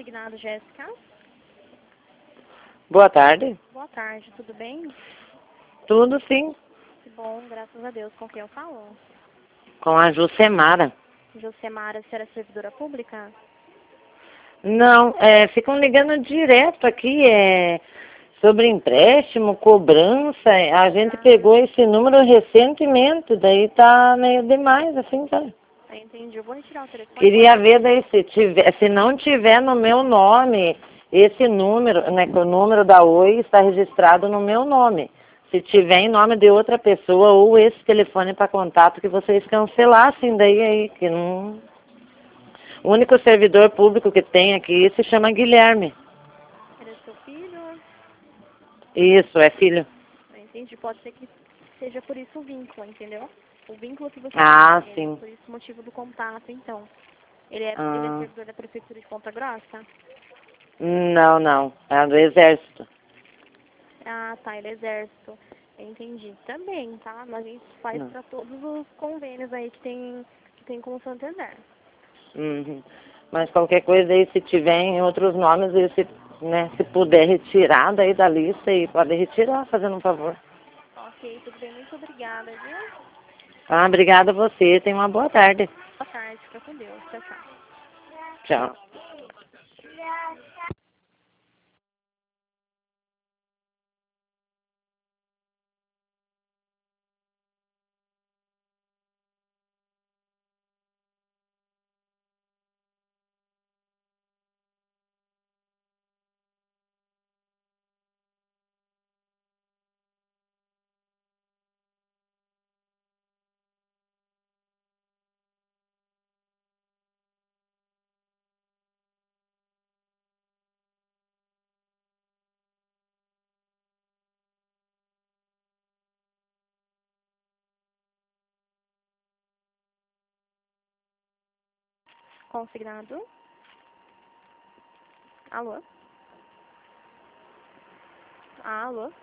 Consignado, Jéssica. Boa tarde. Boa tarde, tudo bem? Tudo sim. Que bom, graças a Deus. Com quem eu falo? Com a Jucemara. Josemara, você era servidora pública? Não, ficam ligando direto aqui, sobre empréstimo, cobrança. A gente pegou esse número recentemente, daí tá meio demais, assim, sabe? Entendi. Eu vou retirar o telefone. Queria ver daí se não tiver no meu nome, esse número, né, que o número da Oi está registrado no meu nome. Se tiver em nome de outra pessoa ou esse telefone para contato que vocês cancelassem daí aí, que não... O único servidor público que tem aqui se chama Guilherme. Era seu filho? Isso, é filho. Entendi. Pode ser que seja por isso o vínculo, entendeu? O vínculo que você Ah, tem, sim. por isso o motivo do contato, então. Ele é Ah, servidor da Prefeitura de Ponta Grossa? não. É do Exército. Ah, tá, ele é exército. Entendi. Também, tá? Mas a gente faz Não. para todos os convênios aí que tem com o Santander. Uhum. Mas qualquer coisa aí, se tiver em outros nomes, e se puder retirar daí da lista, e pode retirar, fazendo um favor. Ok, tudo bem. Muito obrigada, viu? Ah, obrigada a você. Tenha uma boa tarde. Boa tarde. Fica com Deus. Tchau, tchau. Tchau. Consignado. Alô? Alô?